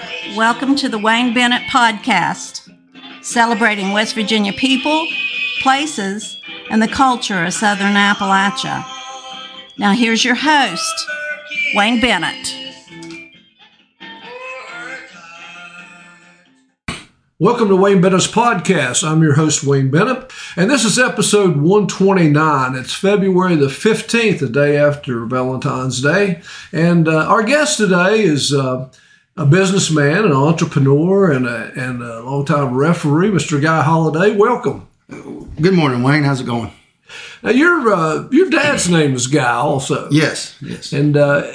Welcome to the Wayne Bennett Podcast, celebrating West Virginia people, places, and the culture of Southern Appalachia. Now here's your host, Wayne Bennett. Welcome to Wayne Bennett's Podcast. I'm your host, Wayne Bennett, and this is episode 129. It's February the 15th, the day after Valentine's Day, and our guest today is a businessman, an entrepreneur, and a longtime referee, Mr. Guy Holliday. Welcome. Good morning, Wayne. How's it going? Now, your dad's name is Guy also. Yes. And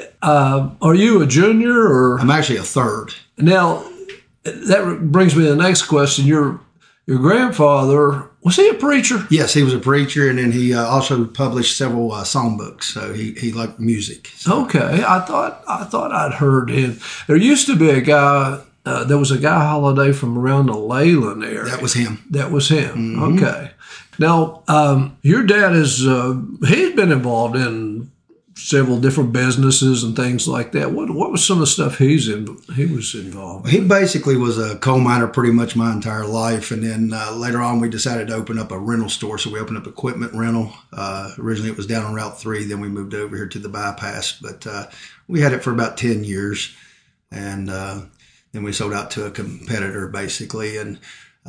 are you a junior or? I'm actually a third. Now, that brings me to the next question. Your grandfather, was he a preacher? Yes, he was a preacher, and then he also published several songbooks. So he liked music. So. Okay, I thought I'd heard him. There used to be a guy. There was a Guy Holliday from around the Leyland area. That was him. Mm-hmm. Okay. Now, your dad he's been involved in several different businesses and things like that. What was some of the stuff he was involved in? He basically was a coal miner pretty much my entire life. And then later on, we decided to open up a rental store. So we opened up equipment rental. Originally, it was down on Route 3. Then we moved over here to the bypass. But we had it for about 10 years. And then we sold out to a competitor, basically. And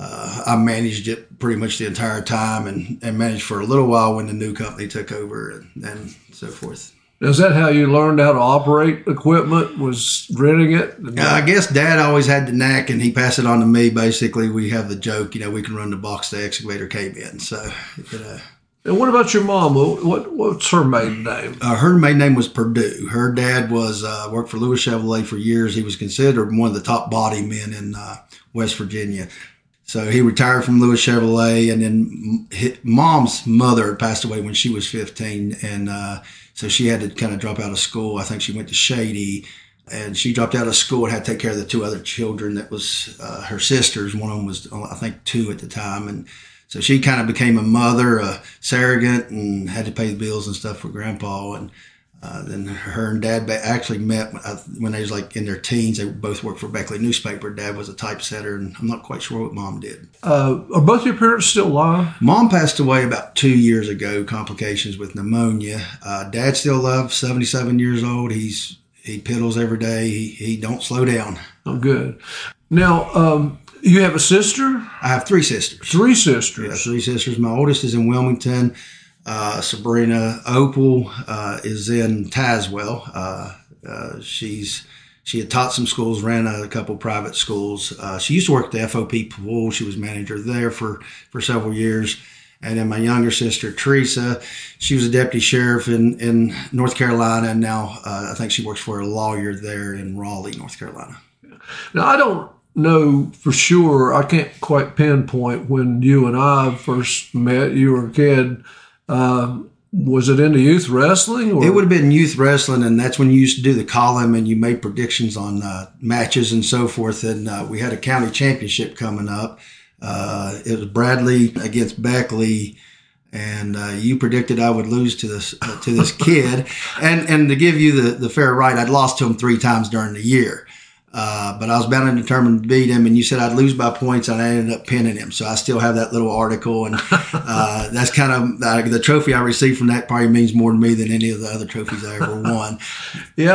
I managed it pretty much the entire time and managed for a little while when the new company took over and so forth. Is that how you learned how to operate equipment, was renting it? I guess Dad always had the knack, and he passed it on to me. Basically, we have the joke, we can run the box the excavator came in. So, And what about your mom? What's her maiden name? Her maiden name was Purdue. Her dad worked for Lewis Chevrolet for years. He was considered one of the top body men in West Virginia. So he retired from Lewis Chevrolet, and then Mom's mother passed away when she was 15, and so she had to kind of drop out of school. I think she went to Shady, and she dropped out of school and had to take care of the two other children that was her sisters. One of them was, I think, 2 at the time, and so she kind of became a mother, a surrogate, and had to pay the bills and stuff for Grandpa. And then her and Dad actually met when they was like in their teens. They both worked for Beckley newspaper. Dad was a typesetter, and I'm not quite sure what Mom did. Are both your parents still alive? Mom passed away about 2 years ago, complications with pneumonia. Dad still alive, 77 years old. He piddles every day. He don't slow down. Oh, good. Now, you have a sister? I have 3 sisters. 3 sisters? Yeah, 3 sisters. My oldest is in Wilmington. Sabrina Opal is in Tazewell. She had taught some schools, ran a couple private schools. She used to work at the FOP pool. She was manager there for several years. And then my younger sister, Teresa, she was a deputy sheriff in North Carolina. And now I think she works for a lawyer there in Raleigh, North Carolina. Now, I don't know for sure. I can't quite pinpoint when you and I first met. You were a kid. Was it into youth wrestling? Or? It would have been youth wrestling, and that's when you used to do the column and you made predictions on matches and so forth. And we had a county championship coming up. It was Bradley against Beckley, and you predicted I would lose to this kid. And to give you the fair right, I'd lost to him 3 times during the year. But I was bound and determined to beat him, and you said I'd lose by points, and I ended up pinning him. So I still have that little article, and that's kind of the trophy I received from that probably means more to me than any of the other trophies I ever won. Yeah,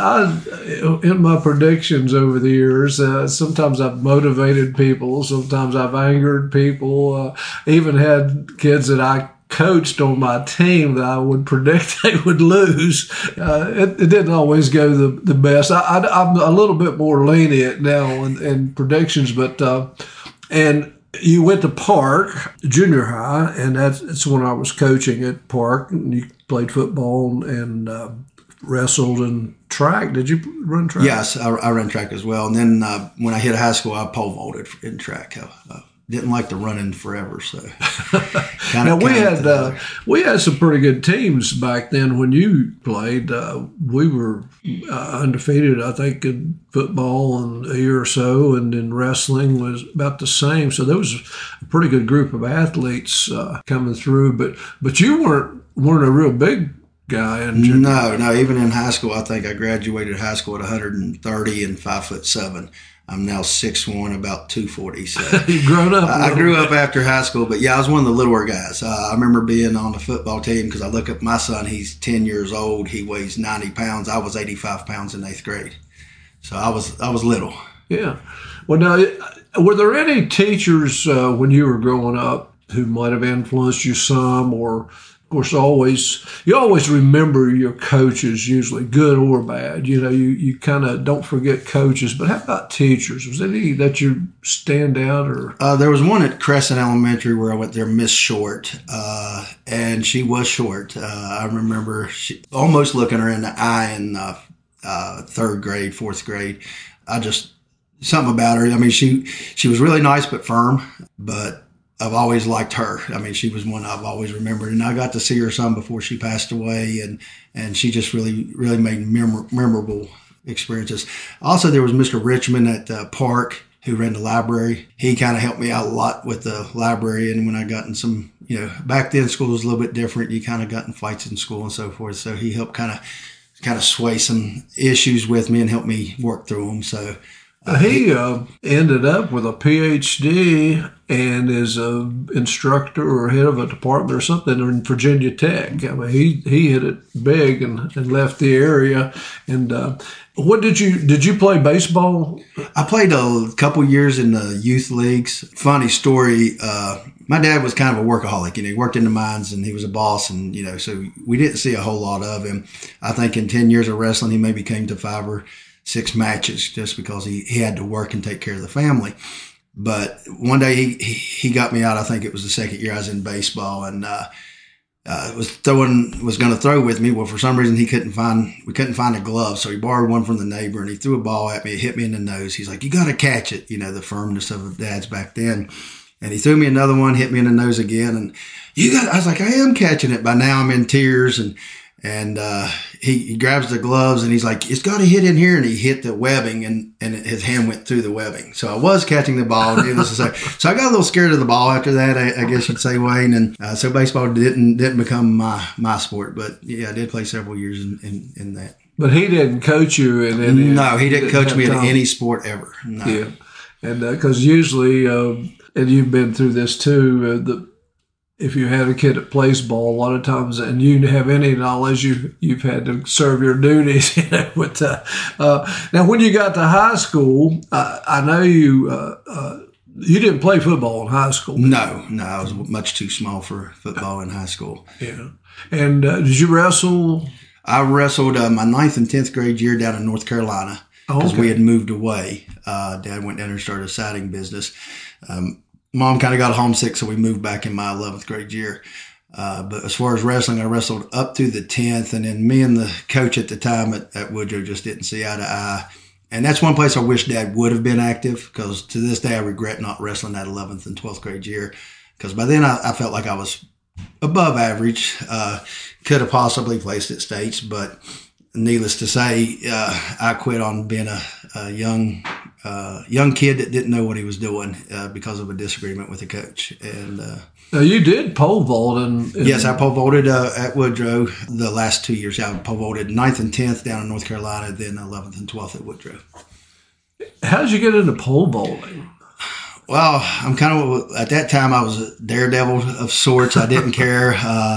I in my predictions over the years, sometimes I've motivated people, sometimes I've angered people, even had kids that I coached on my team that I would predict they would lose. It didn't always go the best. I'm a little bit more lenient now in predictions, but and you went to Park Junior High, and that's when I was coaching at Park, and you played football and wrestled and track. Did you run track? Yes, I ran track as well. And then when I hit high school, I pole vaulted in track. Didn't like to run in forever, so. Now we had some pretty good teams back then when you played. We were undefeated, I think, in football in a year or so, and then wrestling was about the same. So there was a pretty good group of athletes coming through. But you weren't a real big guy in junior? No. Even in high school, I think I graduated high school at 130 and 5'7". I'm now 6'1", about 240. So You've grown up. I grew up after high school, but yeah, I was one of the littler guys. I remember being on the football team because I look at my son. He's 10 years old. He weighs 90 pounds. I was 85 pounds in 8th grade. So I was little. Yeah. Well, now, were there any teachers when you were growing up who might have influenced you some, or of course, you always remember your coaches, usually good or bad. You kind of don't forget coaches, but how about teachers? Was there any that you stand out? Or there was one at Crescent Elementary where I went there, Miss Short, and she was short. I remember almost looking her in the eye in 3rd grade, 4th grade. Something about her. I mean, she was really nice but firm, but I've always liked her. I mean, she was one I've always remembered, and I got to see her some before she passed away, and she just really made memorable experiences. Also, there was Mr. Richmond at Park who ran the library. He kind of helped me out a lot with the library, and when I got in some, back then school was a little bit different. You kind of got in fights in school and so forth, so he helped kind of sway some issues with me and help me work through them. So he ended up with a PhD and is an instructor or head of a department or something in Virginia Tech. I mean, he hit it big and left the area. And what did you play baseball? I played a couple years in the youth leagues. Funny story. My dad was kind of a workaholic. He worked in the mines and he was a boss, and so we didn't see a whole lot of him. I think in 10 years of wrestling, he maybe came to 5 or 6 matches just because he had to work and take care of the family. But one day he got me out. I think it was the 2nd year I was in baseball, and was going to throw with me. Well, for some reason we couldn't find a glove, so he borrowed one from the neighbor and he threw a ball at me. It hit me in the nose. He's like, "You got to catch it," the firmness of dads back then. And he threw me another one, hit me in the nose again, and I was like, "I am catching it." By now I'm in tears, and he grabs the gloves and he's like, "It's got to hit in here," and he hit the webbing, and his hand went through the webbing. So I was catching the ball, needless to say. So I got a little scared of the ball after that, I guess you'd say, Wayne. And so baseball didn't become my sport, but yeah, I did play several years in that. But he didn't coach you in any? No, he didn't coach me in any sport ever. No. Yeah, and because usually, and you've been through this too, if you had a kid that plays ball, a lot of times, and you have any knowledge, you've had to serve your duties. With now, when you got to high school, I know you didn't play football in high school. No, I was much too small for football in high school. Yeah, and did you wrestle? I wrestled my 9th and 10th grade year down in North Carolina because we had moved away. Dad went down there and started a siding business. Mom kind of got homesick, so we moved back in my 11th grade year. But as far as wrestling, I wrestled up through the 10th, and then me and the coach at the time at Woodrow just didn't see eye to eye. And that's one place I wish Dad would have been active, because to this day I regret not wrestling that 11th and 12th grade year, because by then I felt like I was above average, could have possibly placed at states, but needless to say, I quit on being a young kid that didn't know what he was doing because of a disagreement with a coach. And now you did pole vault. Yes, I pole vaulted at Woodrow the last 2 years. I pole vaulted 9th and 10th down in North Carolina, then 11th and 12th at Woodrow. How did you get into pole vaulting? Well, I'm kind of, at that time, I was a daredevil of sorts. I didn't care,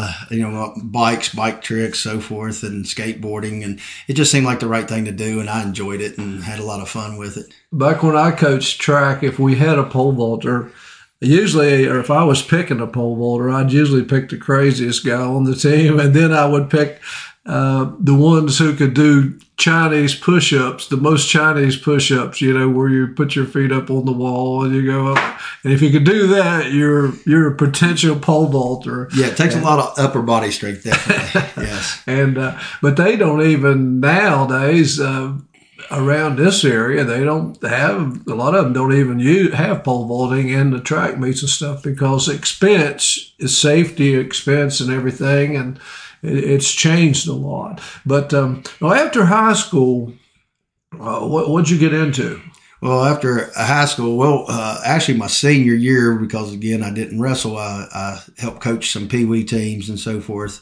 bike tricks, so forth, and skateboarding. And it just seemed like the right thing to do, and I enjoyed it and had a lot of fun with it. Back when I coached track, if we had a pole vaulter, usually, or if I was picking a pole vaulter, I'd usually pick the craziest guy on the team, and then I would pick the ones who could do Chinese push-ups, the most Chinese push-ups, where you put your feet up on the wall and you go up. And if you could do that, you're a potential pole vaulter. Yeah, it takes a lot of upper body strength, definitely. Yes. And but they don't even nowadays around this area. They don't have, a lot of them don't even have pole vaulting in the track meets and stuff, because expense is safety expense and everything, and it's changed a lot. But after high school, what'd you get into? Well, after high school, actually my senior year, because again, I didn't wrestle. I helped coach some Pee Wee teams and so forth.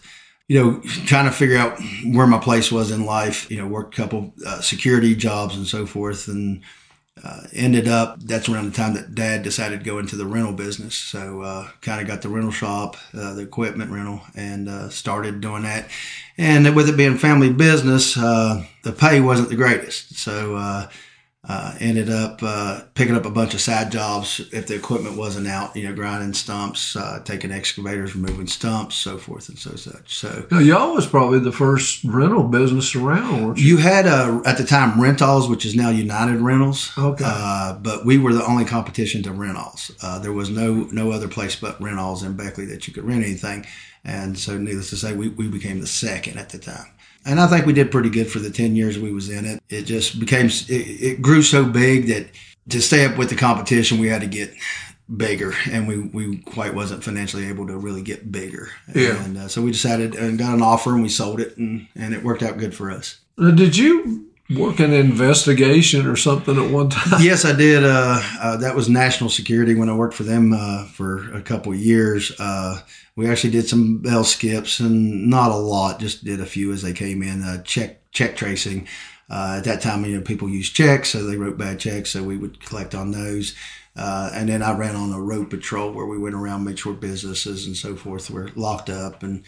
trying to figure out where my place was in life. Worked a couple security jobs and so forth, and ended up, that's around the time that Dad decided to go into the rental business. So kind of got the rental shop, the equipment rental, and started doing that. And with it being family business, the pay wasn't the greatest. So ended up picking up a bunch of side jobs if the equipment wasn't out, grinding stumps, taking excavators, removing stumps, so forth and such. So now, y'all was probably the first rental business around, weren't you? You had, at the time, Rentals, which is now United Rentals. Okay. But we were the only competition to Rentals. There was no other place but Rentals in Beckley that you could rent anything. And so needless to say, we became the second at the time. And I think we did pretty good for the 10 years we was in it. It just it grew so big that to stay up with the competition, we had to get bigger, and we quite wasn't financially able to really get bigger. Yeah. And so we decided and got an offer, and we sold it, and it worked out good for us. Did you work in investigation or something at one time? Yes, I did. That was National Security when I worked for them for a couple of years. We actually did some bell skips, and not a lot, just did a few as they came in. Check tracing. At that time, people used checks, so they wrote bad checks, so we would collect on those. And then I ran on a road patrol where we went around, made sure businesses and so forth were locked up, and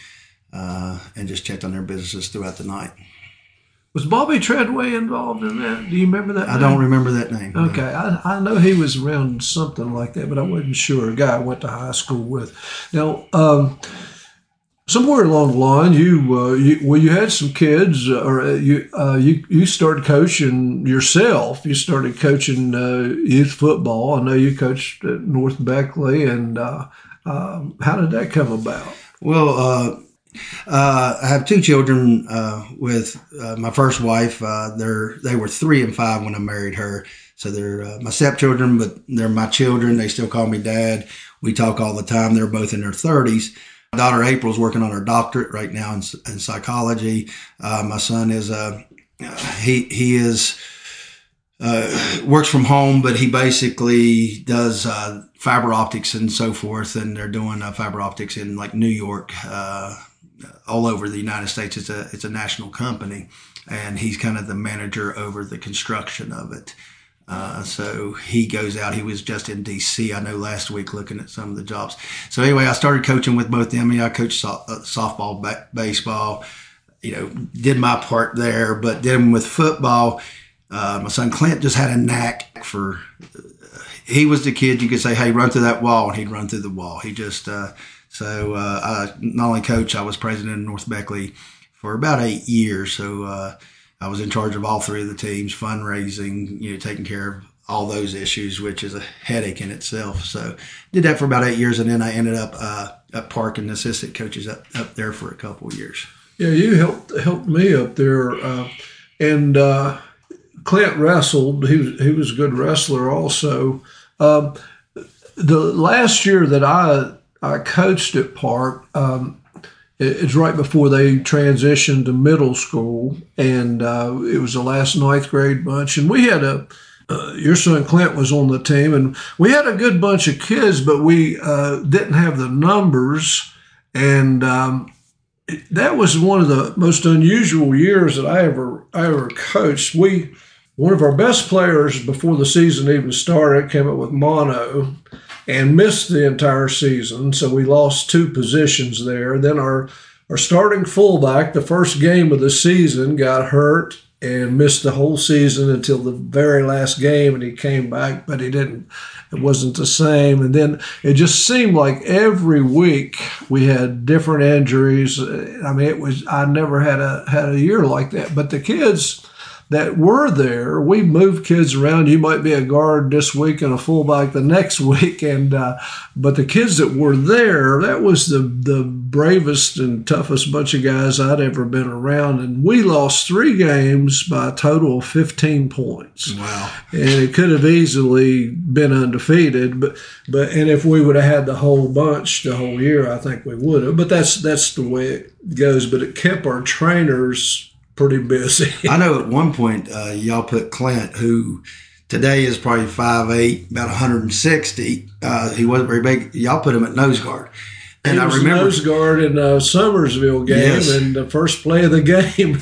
just checked on their businesses throughout the night. Was Bobby Treadway involved in that? Do you remember that name? I don't remember that name. Okay. No. I know he was around something like that, but I wasn't sure. A guy I went to high school with. Now, somewhere along the line, you had some kids, or you started coaching yourself. You started coaching youth football. I know you coached at North Beckley, and how did that come about? Well, I have two children with my first wife. They were 3 and 5 when I married her. So they're my stepchildren, but they're my children. They still call me Dad. We talk all the time. They're both in their 30s. My daughter April's working on her doctorate right now in psychology. My son is he is works from home, but he basically does fiber optics and so forth. And they're doing fiber optics in like New York. All over the United States. It's a national company, and he's kind of the manager over the construction of it. So he goes out. He was just in D.C., I know, last week looking at some of the jobs. So anyway, I started coaching with both them. I coached softball, baseball, did my part there. But then with football, my son Clint just had a knack for he was the kid you could say, hey, run through that wall, and he'd run through the wall. He just So I not only coach, I was president of North Beckley for about 8 years. So I was in charge of all 3 of the teams, fundraising, taking care of all those issues, which is a headache in itself. So did that for about 8 years, and then I ended up at Park and assistant coaches up there for a couple of years. Yeah, you helped me up there, and Clint wrestled. He was a good wrestler also. The last year that I coached at Park. It's right before they transitioned to middle school, and it was the last 9th grade bunch. And we had your son Clint was on the team, and we had a good bunch of kids, but we didn't have the numbers. And that was one of the most unusual years that I ever coached. One of our best players before the season even started came up with mono and missed the entire season, so we lost 2 positions there. Then our starting fullback, the first game of the season, got hurt and missed the whole season until the very last game, and he came back, but it wasn't the same. And then it just seemed like every week we had different injuries. I mean, I never had a year like that. But the kids that were there, we moved kids around. You might be a guard this week and a fullback the next week, and but the kids that were there, that was the bravest and toughest bunch of guys I'd ever been around. And we lost 3 games by a total of 15 points. Wow! And it could have easily been undefeated, but and if we would have had the whole bunch the whole year, I think we would have. But that's the way it goes. But it kept our trainers pretty busy. I know at one point y'all put Clint, who today is probably 5'8", about 160. He wasn't very big. Y'all put him at nose guard. And he was I remember nose guard in a Summersville game, Yes. and the first play of the game,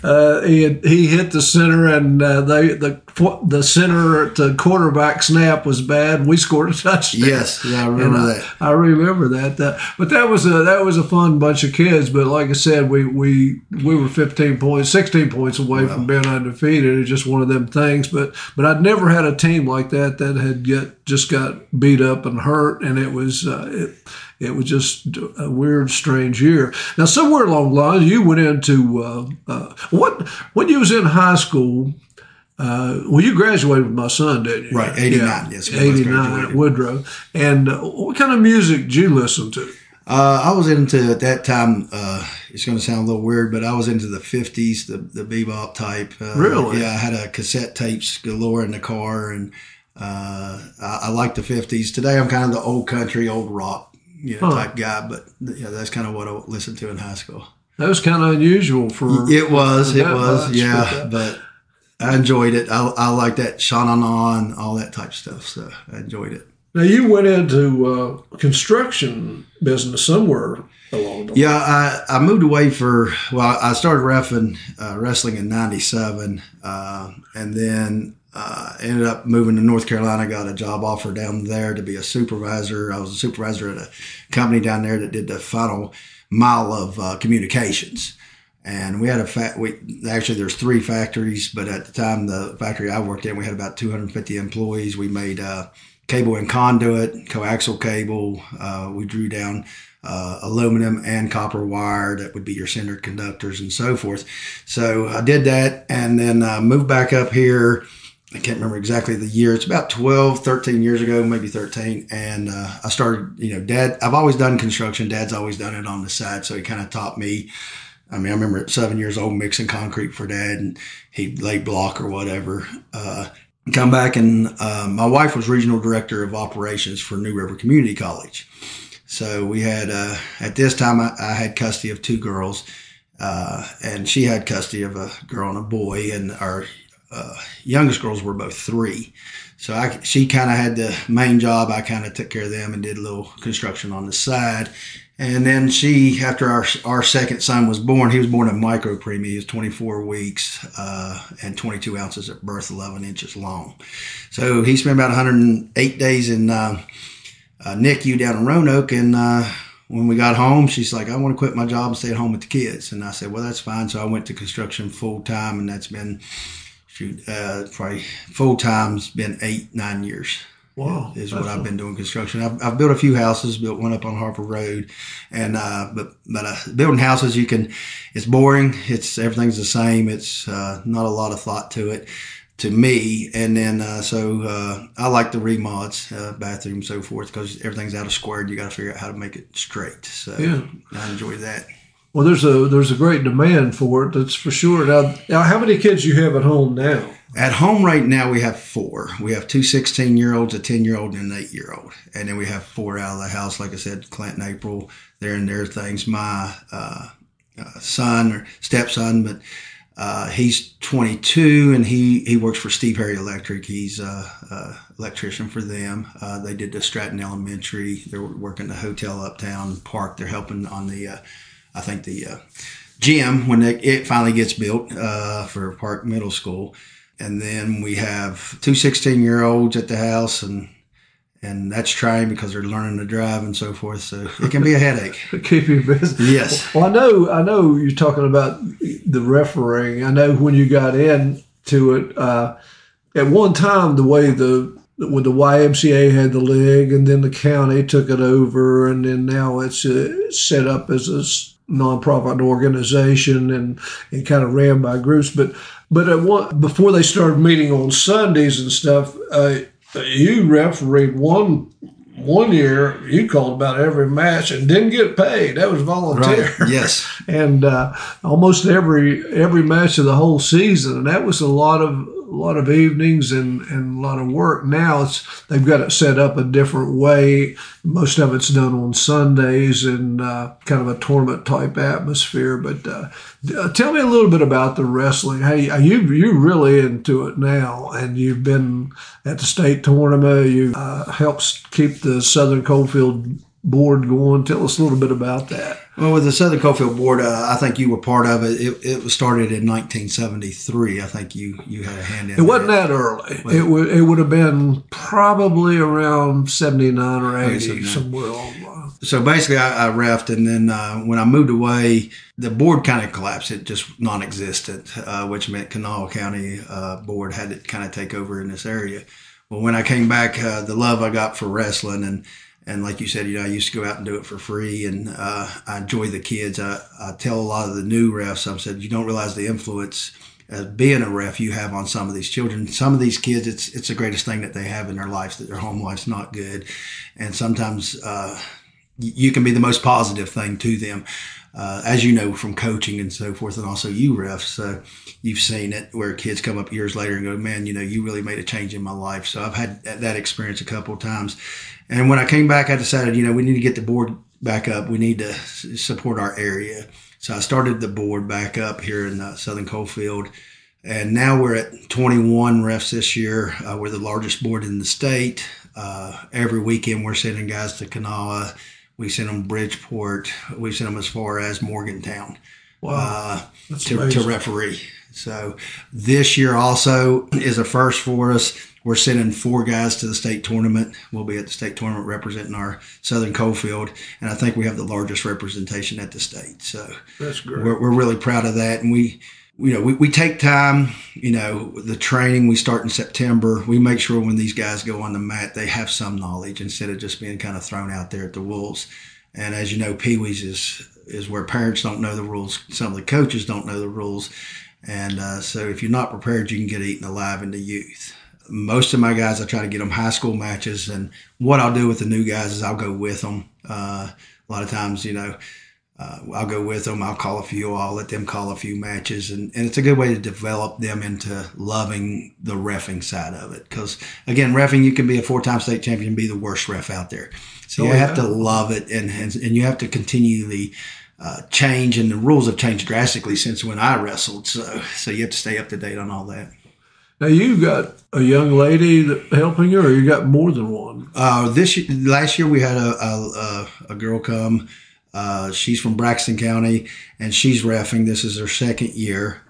he hit the center, and the center to quarterback snap was bad. We scored a touchdown. Yes, yeah, I remember that. I remember that. But that was a fun bunch of kids. But like I said, we were 16 points away from being undefeated. It's just one of them things. But I'd never had a team like that had just got beat up and hurt, and it was just a weird, strange year. Now, somewhere along the line, you went into when you was in high school. You graduated with my son, didn't you? Right, 89. Yes, 89 at Woodrow. And what kind of music did you listen to? I was into, at that time, it's going to sound a little weird, but I was into the 50s, the bebop type. Really? Yeah, I had a cassette tapes galore in the car, and I like the 50s. Today, I'm kind of the old country, old rock type guy, but that's kind of what I listened to in high school. That was kind of unusual for It was, much, yeah, but I enjoyed it. I like that Sha-na-na and all that type of stuff, so I enjoyed it. Now, you went into construction business somewhere along the way. Yeah, I moved away I started wrestling in 97, and then ended up moving to North Carolina. Got a job offer down there to be a supervisor. I was a supervisor at a company down there that did the final mile of communications. And we had actually there's 3 factories, but at the time, the factory I worked in, we had about 250 employees. We made cable and conduit, coaxial cable. We drew down aluminum and copper wire that would be your center conductors and so forth. So I did that, and then moved back up here. I can't remember exactly the year. It's about 13 years ago, maybe 13. And I started, Dad, I've always done construction. Dad's always done it on the side, so he kind of taught me. I mean, I remember at 7 years old mixing concrete for Dad, and he'd lay block or whatever. Come back, and my wife was regional director of operations for New River Community College. So we had, at this time, I had custody of 2 girls, and she had custody of a girl and a boy, and our youngest girls were both 3. So she kind of had the main job. I kind of took care of them and did a little construction on the side. And then after our second son was born, he was born at micropreemie. He was 24 weeks and 22 ounces at birth, 11 inches long. So he spent about 108 days in NICU down in Roanoke. And when we got home, she's like, I want to quit my job and stay at home with the kids. And I said, well, that's fine. So I went to construction full time, and that's been probably full time's been 8-9 years. Wow, is what I've been doing construction. I've built a few houses, built one up on Harper Road, and but building houses, it's boring. Everything's the same. It's not a lot of thought to it, to me. And then so I like the remods, bathroom, so forth, because everything's out of squared. You got to figure out how to make it straight. So yeah. I enjoy that. Well, there's a great demand for it. That's for sure. Now, how many kids you have at home now? At home right now, we have 4. We have 2 16-year-olds, a 10-year-old, and an 8-year-old. And then we have 4 out of the house. Like I said, Clint and April, they're in their things. My son or stepson, but he's 22, and he works for Steve Harry Electric. He's an electrician for them. They did the Stratton Elementary. They're working the hotel uptown park. They're helping on the gym when it finally gets built for Park Middle School. And then we have 2 16-year-olds at the house, and that's trying because they're learning to drive and so forth. So it can be a headache. Keep you busy. Yes. Well, I know you're talking about the refereeing. I know when you got into it, at one time, the way when the YMCA had the league, and then the county took it over, and then now it's set up as a nonprofit organization and kind of ran by groups. But before they started meeting on Sundays and stuff, you refereed one year. You called about every match and didn't get paid. That was volunteer. Right. Yes. And almost every match of the whole season, and that was a lot of evenings and a lot of work. Now they've got it set up a different way. Most of it's done on Sundays and kind of a tournament type atmosphere. But tell me a little bit about the wrestling. Hey, you're really into it now, and you've been at the state tournament. You helped keep the Southern Coalfield board going? Tell us a little bit about that. Well, with the Southern Coalfield Board, I think you were part of it. It was started in 1973. I think you had a hand in it. It wasn't that early. It would have been probably around 79 or 80, somewhere along the line. So basically, I refed, and then when I moved away, the board kind of collapsed. It just non-existent, which meant Kanawha County Board had to kind of take over in this area. Well, when I came back, the love I got for wrestling, and like you said, I used to go out and do it for free, and I enjoy the kids. I tell a lot of the new refs, I've said, you don't realize the influence as being a ref you have on some of these children. Some of these kids, it's the greatest thing that they have in their lives, that their home life's not good. And sometimes you can be the most positive thing to them, as you know, from coaching and so forth, and also you refs. You've seen it where kids come up years later and go, man, you really made a change in my life. So I've had that experience a couple of times. And when I came back, I decided, we need to get the board back up. We need to support our area. So I started the board back up here in Southern Coalfield. And now we're at 21 refs this year. We're the largest board in the state. Every weekend we're sending guys to Kanawha. We send them Bridgeport. We send them as far as Morgantown. Wow. To referee. So this year also is a first for us. We're sending 4 guys to the state tournament. We'll be at the state tournament representing our Southern Coalfield, and I think we have the largest representation at the state. So that's great. We're really proud of that, and we take time. The training we start in September. We make sure when these guys go on the mat, they have some knowledge instead of just being kind of thrown out there at the wolves. And as you know, Pee Wees is where parents don't know the rules. Some of the coaches don't know the rules, and so if you're not prepared, you can get eaten alive in the youth. Most of my guys, I try to get them high school matches, and what I'll do with the new guys is I'll go with them. A lot of times, I'll go with them. I'll call a few. I'll let them call a few matches, and it's a good way to develop them into loving the reffing side of it. Because again, reffing, you can be a 4-time state champion and be the worst ref out there. So you have to love it, and you have to continually change. And the rules have changed drastically since when I wrestled. So you have to stay up to date on all that. Now, you got a young lady helping you, or you got more than one? Last year we had a girl come. She's from Braxton County, and she's reffing. This is her second year.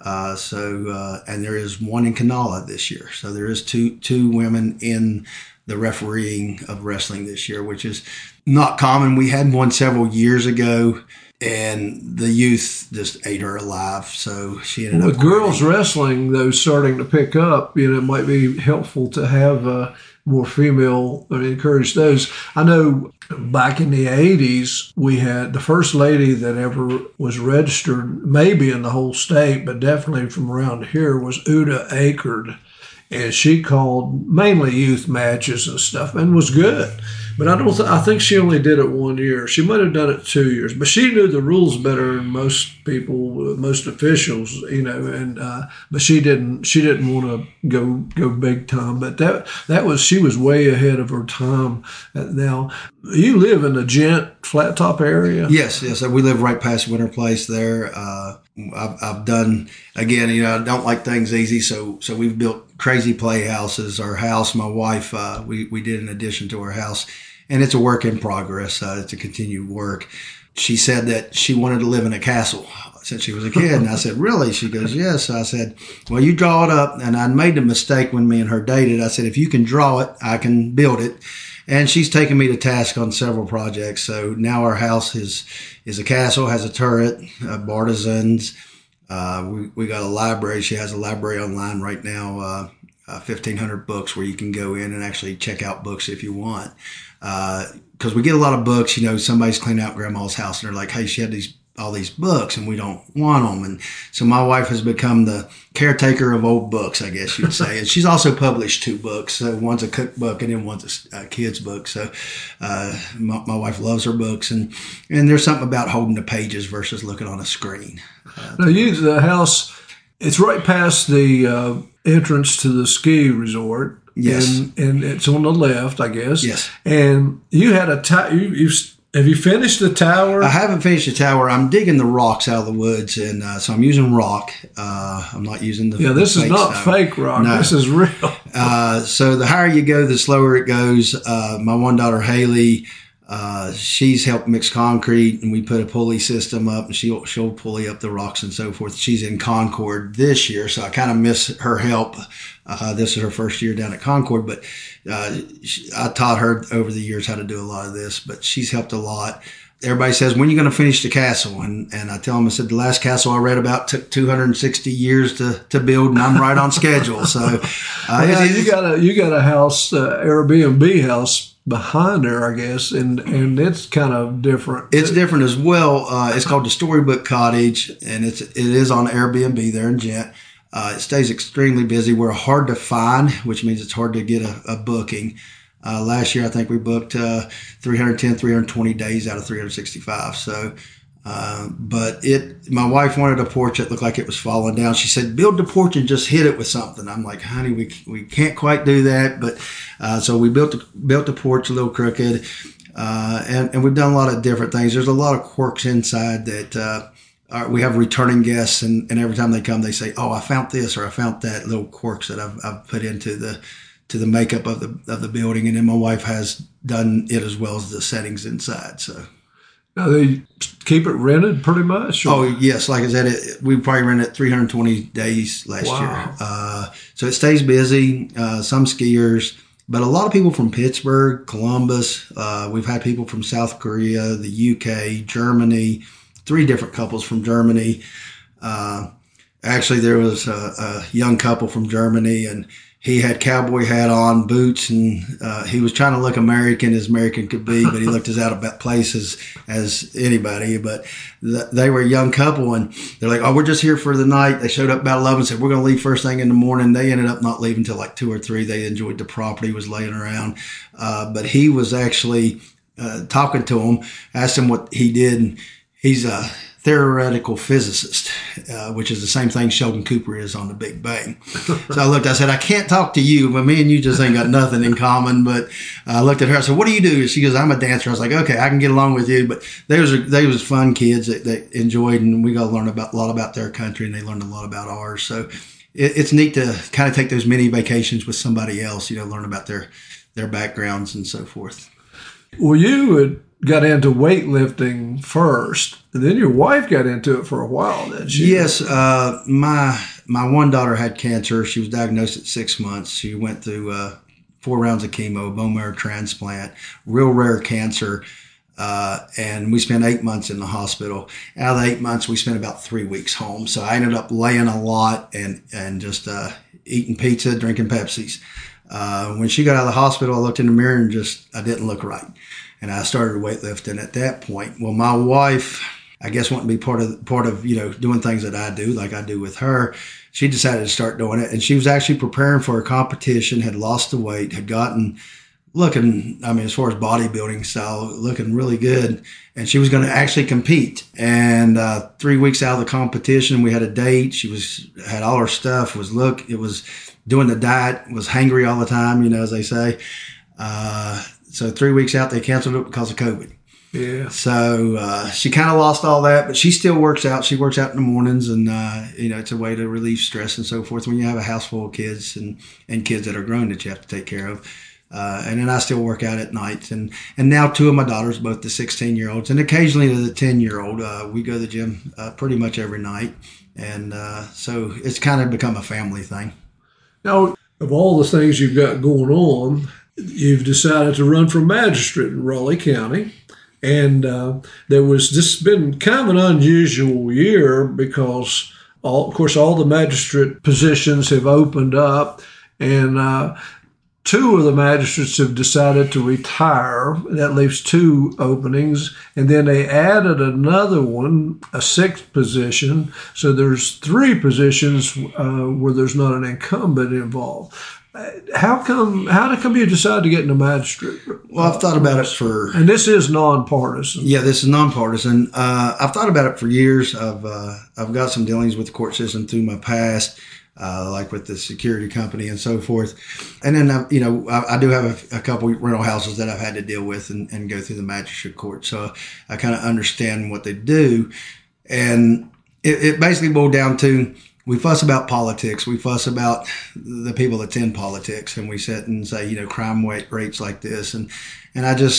And there is one in Kanawha this year. So there is two women in the refereeing of wrestling this year, which is not common. We had one several years ago, and the youth just ate her alive. So she ended up with girls wrestling, though, starting to pick up. It might be helpful to have more female, encourage those. I know back in the 80s, we had the first lady that ever was registered, maybe in the whole state, but definitely from around here, was Uda Akerd. And she called mainly youth matches and stuff, and was good. But I think she only did it 1 year. She might have done it 2 years, but she knew the rules better than most people, most officials, but she didn't want to go big time. But she was way ahead of her time. Now, you live in the Gent Flat Top area? Yes. We live right past Winter Place there. I've done, again, I don't like things easy, so we've built crazy playhouses. Our house, my wife, we did an addition to our house, and it's a work in progress. It's a continued work. She said that she wanted to live in a castle since she was a kid, and I said, really? She goes, yes. I said, well, you draw it up, and I made the mistake when me and her dated. I said, if you can draw it, I can build it. And she's taken me to task on several projects. So now our house is a castle, has a turret, bartisans. We got a library. She has a library online right now, 1,500 books where you can go in and actually check out books if you want. Because we get a lot of books, somebody's cleaning out grandma's house and they're like, hey, she had all these books and we don't want them. And so my wife has become the caretaker of old books, I guess you'd say. And she's also published 2 books. So one's a cookbook and then one's a kid's book. So my wife loves her books. And there's something about holding the pages versus looking on a screen. Now, the house, it's right past the entrance to the ski resort. Yes. And it's on the left, I guess. Yes. And you had have you finished the tower? I haven't finished the tower. I'm digging the rocks out of the woods, and so I'm using rock. I'm not using the this is not fake rock. No. This is real. So the higher you go, the slower it goes. My one daughter, Haley, She's helped mix concrete, and we put a pulley system up, and she'll pulley up the rocks and so forth. She's in Concord this year, so I kind of miss her help. This is her first year down at Concord, but I taught her over the years how to do a lot of this, but she's helped a lot. Everybody says, when are you going to finish the castle? And I tell them, I said, the last castle I read about took 260 years to build, and I'm right on schedule. So you got a house, Airbnb house behind there, I guess, and it's kind of different. It's different as well. It's called the Storybook Cottage, and it is on Airbnb there in Gent. It stays extremely busy. We're hard to find, which means it's hard to get a booking. Last year, I think we booked 320 days out of 365. So, but my wife wanted a porch that looked like it was falling down. She said, build the porch and just hit it with something. I'm like, honey, we can't quite do that. But, so we built the porch a little crooked. And we've done a lot of different things. There's a lot of quirks inside that, we have returning guests, and every time they come, they say, oh, I found this or I found that, little quirks that I've put into the makeup of the building. And then my wife has done it as well as the settings inside. So now they keep it rented pretty much? Or? Oh, yes. Like I said, we probably rented 320 days last year. So it stays busy. Some skiers, but a lot of people from Pittsburgh, Columbus. We've had people from South Korea, the UK, Germany, 3 different couples from Germany. Actually, there was a young couple from Germany, and he had cowboy hat on, boots, and he was trying to look American as American could be, but he looked as out of place as anybody. But they were a young couple, and they're like, oh, we're just here for the night. They showed up about 11 and said, we're going to leave first thing in the morning. They ended up not leaving until like 2 or 3. They enjoyed the property, was laying around. But he was actually talking to him, asked him what he did, and he's a theoretical physicist, which is the same thing Sheldon Cooper is on the Big Bang. So I said, I can't talk to you, but me and you just ain't got nothing in common. But I looked at her, I said, what do you do? She goes, I'm a dancer. I was like, okay, I can get along with you. But they was fun kids that enjoyed, and we got to learn a lot about their country, and they learned a lot about ours. So it's neat to kind of take those mini vacations with somebody else, learn about their backgrounds and so forth. Well, you had got into weightlifting first, and then your wife got into it for a while, didn't she? Yes. My one daughter had cancer. She was diagnosed at 6 months. She went through 4 rounds of chemo, a bone marrow transplant, real rare cancer. And we spent 8 months in the hospital. Out of the 8 months, we spent about 3 weeks home. So I ended up laying a lot and just eating pizza, drinking Pepsis. When she got out of the hospital, I looked in the mirror and I didn't look right. And I started weightlifting at that point. Well, my wife, I guess, wanted to be part of doing things that I do, like I do with her. She decided to start doing it, and she was actually preparing for a competition, had lost the weight, had gotten looking, as far as bodybuilding style, looking really good. And she was going to actually compete. And 3 weeks out of the competition, we had a date. She had all her stuff, was doing the diet, was hangry all the time, as they say. So 3 weeks out, they canceled it because of COVID. Yeah. So she kind of lost all that, but she still works out. She works out in the mornings, and it's a way to relieve stress and so forth when you have a house full of kids and kids that are grown that you have to take care of. And then I still work out at night, and now 2 of my daughters, both the 16-year-olds and occasionally the 10-year-old. We go to the gym pretty much every night, and so it's kind of become a family thing. Now, of all the things you've got going on, you've decided to run for magistrate in Raleigh County. And this has been kind of an unusual year because, of course, all the magistrate positions have opened up, and 2 of the magistrates have decided to retire. That leaves 2 openings. And then they added another one, a 6th position. So there's 3 positions where there's not an incumbent involved. How come you decided to get into magistrate? Well, I've thought about it and this is nonpartisan. Yeah, this is nonpartisan. I've thought about it for years. I've got some dealings with the court system through my past, like with the security company and so forth. And then, I do have a couple rental houses that I've had to deal with and go through the magistrate court. So I kind of understand what they do. And it basically boiled down to, we fuss about politics. We fuss about the people that's in politics, and we sit and say, crime rates like this. And I just,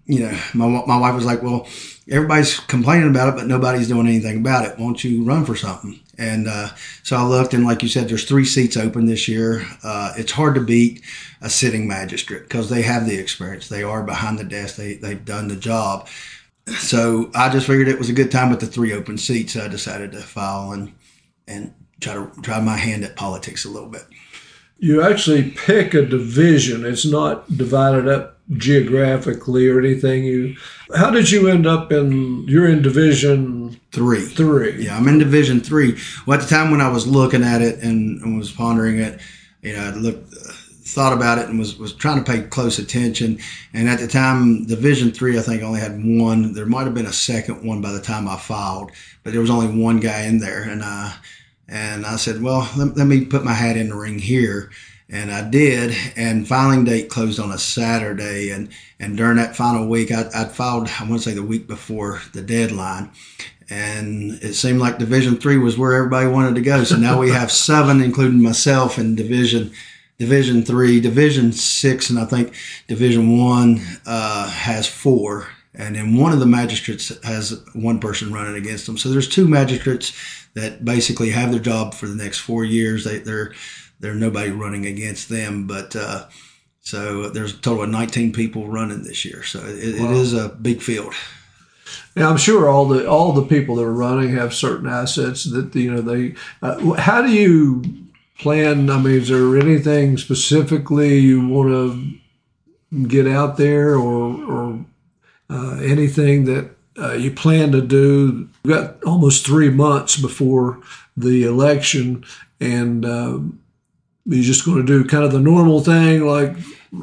my wife was like, well, everybody's complaining about it, but nobody's doing anything about it. Won't you run for something? And so I looked, and like you said, there's 3 seats open this year. It's hard to beat a sitting magistrate because they have the experience. They are behind the desk. They've done the job. So I just figured it was a good time with the 3 open seats. So I decided to file and try my hand at politics a little bit. You actually pick a division. It's not divided up geographically or anything. How did you end up you're in Division 3? Yeah, I'm in Division 3. Well, at the time when I was looking at it and was pondering it, I thought about it and was trying to pay close attention. And at the time, Division 3, I think, only had one. There might have been a second one by the time I filed, but there was only one guy in there. And I said, well, let me put my hat in the ring here. And I did. And filing date closed on a Saturday. And during that final week, I'd filed, I want to say the week before the deadline. And it seemed like Division 3 was where everybody wanted to go. So now we have 7, including myself, in Division 3, Division 6, and I think Division 1 has 4. And then one of the magistrates has one person running against them. So there's 2 magistrates that basically have their job for the next 4 years. They're nobody running against them. But so there's a total of 19 people running this year. So it is a big field. Now, I'm sure all the people that are running have certain assets that they. How do you plan? I mean, is there anything specifically you want to get out there, or anything that you plan to do? We've got almost 3 months before the election, and you're just going to do kind of the normal thing like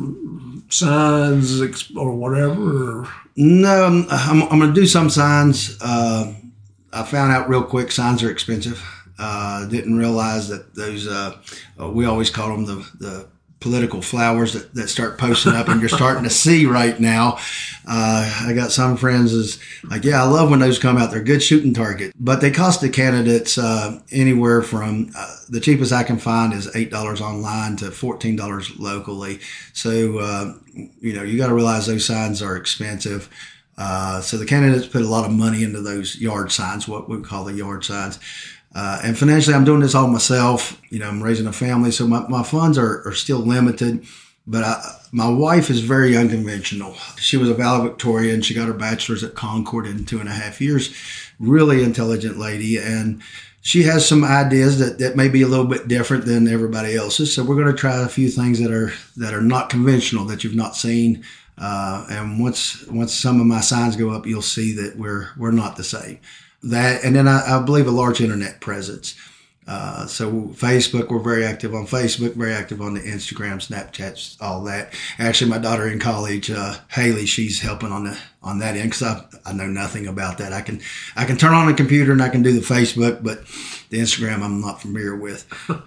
signs or whatever? No, I'm going to do some signs. I found out real quick signs are expensive. Didn't realize that those, we always call them the political flowers that start posting up and you're starting to see right now. I got some friends is like, yeah, I love when those come out. They're good shooting target, but they cost the candidates anywhere from the cheapest I can find is $8 online to $14 locally. So, you got to realize those signs are expensive. So the candidates put a lot of money into those yard signs, what we call the yard signs. And financially, I'm doing this all myself. I'm raising a family, so my funds are still limited. But my wife is very unconventional. She was a valedictorian. She got her bachelor's at Concord in 2.5 years. Really intelligent lady. And she has some ideas that may be a little bit different than everybody else's. So we're going to try a few things that are not conventional, that you've not seen. And once some of my signs go up, you'll see that we're not the same. That, and then I believe a large internet presence. So Facebook, we're very active on Facebook, very active on the Instagram, Snapchats, all that. Actually, my daughter in college, Haley, she's helping on that end because I know nothing about that. I can turn on the computer and I can do the Facebook, but the Instagram I'm not familiar with.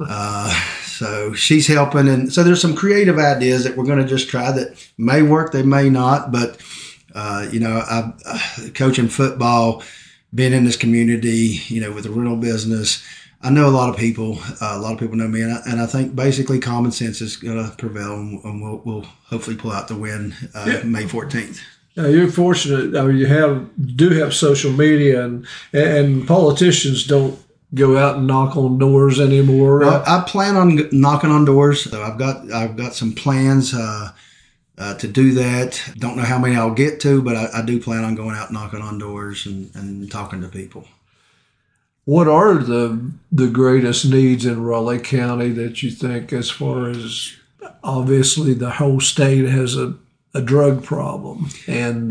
So she's helping, and so there's some creative ideas that we're going to just try that may work, they may not. But I'm coaching football. Been in this community, with the rental business. I know a lot of people. A lot of people know me, and I think basically common sense is going to prevail, and we'll hopefully pull out the win May 14th. You're fortunate. I mean, you do have social media, and politicians don't go out and knock on doors anymore. Well, I plan on knocking on doors. So I've got some plans. To do that. Don't know how many I'll get to, but I do plan on going out knocking on doors and talking to people. What are the greatest needs in Raleigh County that you think, as far as obviously the whole state has a drug problem, and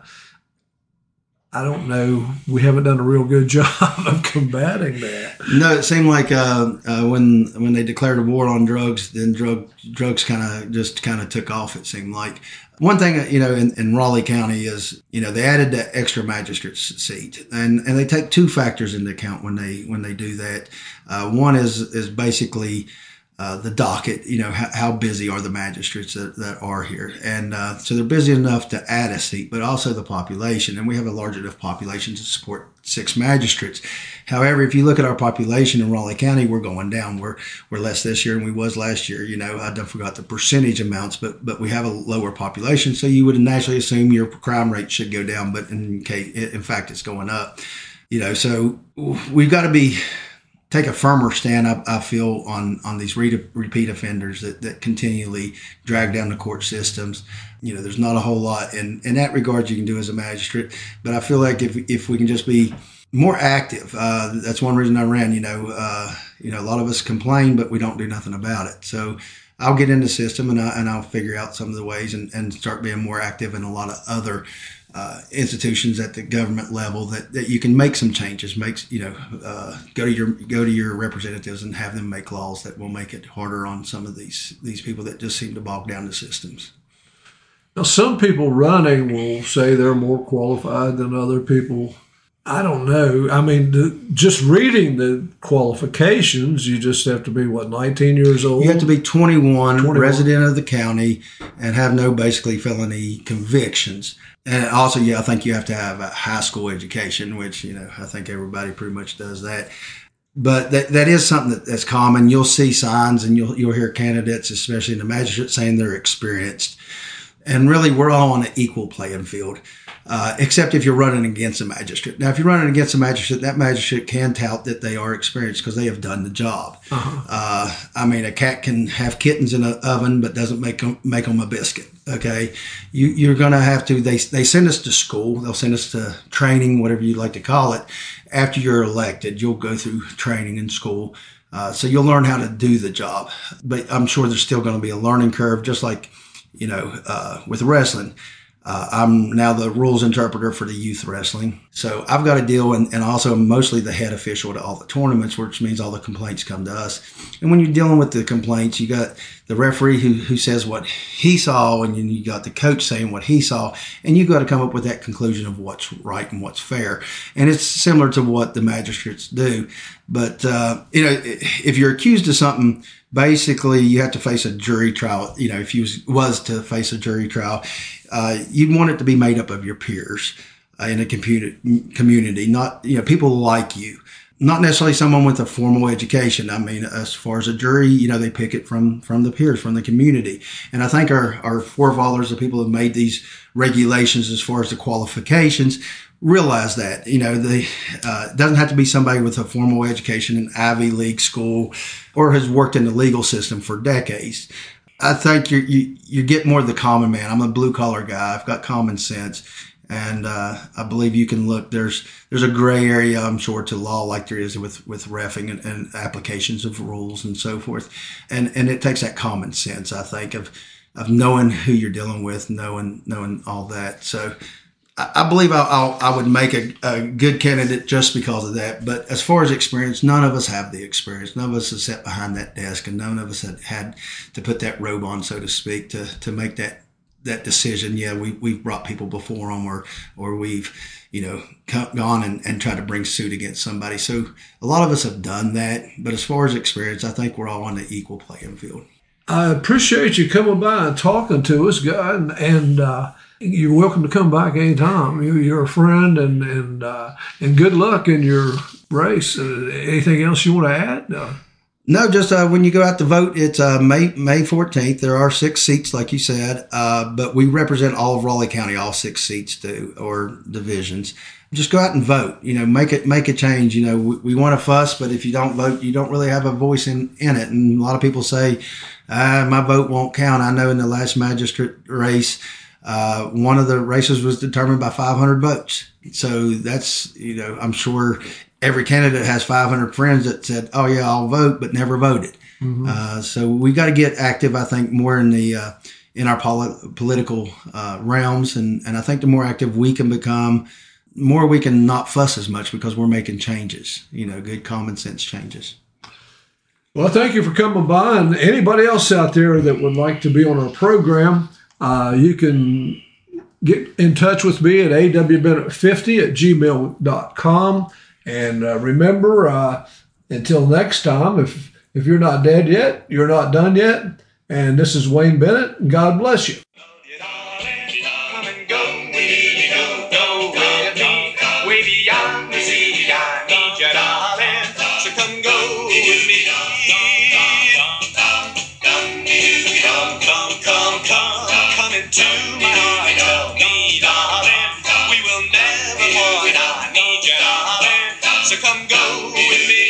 I don't know, we haven't done a real good job of combating that. No, it seemed like when they declared a war on drugs, then drugs kind of took off, it seemed like. One thing, in Raleigh County is, they added the extra magistrate's seat, and they take 2 factors into account when they do that. One is basically the docket, how busy are the magistrates that are here. And so they're busy enough to add a seat, but also the population. And we have a large enough population to support 6 magistrates. However, if you look at our population in Raleigh County, we're going down. We're less this year than we was last year. I don't forgot the percentage amounts, but we have a lower population. So you would naturally assume your crime rate should go down. But in fact, it's going up. So we've got to take a firmer stand, I feel, on these repeat offenders that continually drag down the court systems. There's not a whole lot in that regard you can do as a magistrate, but I feel like if we can just be more active, that's one reason I ran. A lot of us complain, but we don't do nothing about it. So I'll get in the system and I'll figure out some of the ways and start being more active in a lot of other institutions at the government level that you can make some changes. Go to your representatives and have them make laws that will make it harder on some of these people that just seem to bog down the systems. Now, some people running will say they're more qualified than other people. I don't know. I mean, just reading the qualifications, you just have to be, 19 years old? You have to be 21, resident of the county, and have no basically felony convictions. And also, I think you have to have a high school education, which, I think everybody pretty much does that. But that is something that's common. You'll see signs and you'll hear candidates, especially in the magistrate, saying they're experienced. And really, we're all on an equal playing field, except if you're running against a magistrate. Now, if you're running against a magistrate, that magistrate can tout that they are experienced because they have done the job. A cat can have kittens in an oven, but doesn't make them a biscuit. Okay, you're going to have to. They send us to school. They'll send us to training, whatever you like to call it. After you're elected, you'll go through training in school. So you'll learn how to do the job. But I'm sure there's still going to be a learning curve, just like with wrestling. I'm now the rules interpreter for the youth wrestling. So I've got to deal, and also mostly the head official to all the tournaments, which means all the complaints come to us. And when you're dealing with the complaints, you got the referee who says what he saw, and then you got the coach saying what he saw, and you got to come up with that conclusion of what's right and what's fair. And it's similar to what the magistrates do. But, if you're accused of something, basically you have to face a jury trial. If you was to face a jury trial, you'd want it to be made up of your peers in a community, not, people like you, not necessarily someone with a formal education. I mean, as far as a jury, they pick it from the peers, from the community. And I think our forefathers, the people who made these regulations as far as the qualifications, realize that, it doesn't have to be somebody with a formal education, an Ivy League school, or has worked in the legal system for decades. I think you get more of the common man. I'm a blue collar guy. I've got common sense. And I believe you can look. There's a gray area, I'm sure, to law like there is with reffing and applications of rules and so forth. And it takes that common sense, I think, of knowing who you're dealing with, knowing all that. So I believe I would make a good candidate just because of that. But as far as experience, none of us have the experience. None of us have sat behind that desk, and none of us had to put that robe on, so to speak, to make that decision. Yeah, we've brought people before them, or we've gone and tried to bring suit against somebody. So a lot of us have done that. But as far as experience, I think we're all on the equal playing field. I appreciate you coming by and talking to us, Guy, and you're welcome to come back anytime. You're a friend, and good luck in your race. Anything else you want to add? No, just when you go out to vote, it's May 14th. There are 6 seats, like you said, but we represent all of Raleigh County, all 6 seats do, or divisions. Just go out and vote. Make a change. We want to fuss, but if you don't vote, you don't really have a voice in it. And a lot of people say, my vote won't count. I know in the last magistrate race, one of the races was determined by 500 votes. So that's, I'm sure every candidate has 500 friends that said, oh yeah, I'll vote, but never voted. Mm-hmm. So we got to get active, I think, more in our political realms. And I think the more active we can become, more we can not fuss as much because we're making changes, good common sense changes. Well, thank you for coming by. And anybody else out there that would like to be on our program, you can get in touch with me at awbennett50@gmail.com. And remember, until next time, if If you're not dead yet, you're not done yet. And this is Wayne Bennett, and God bless you. So come go with me.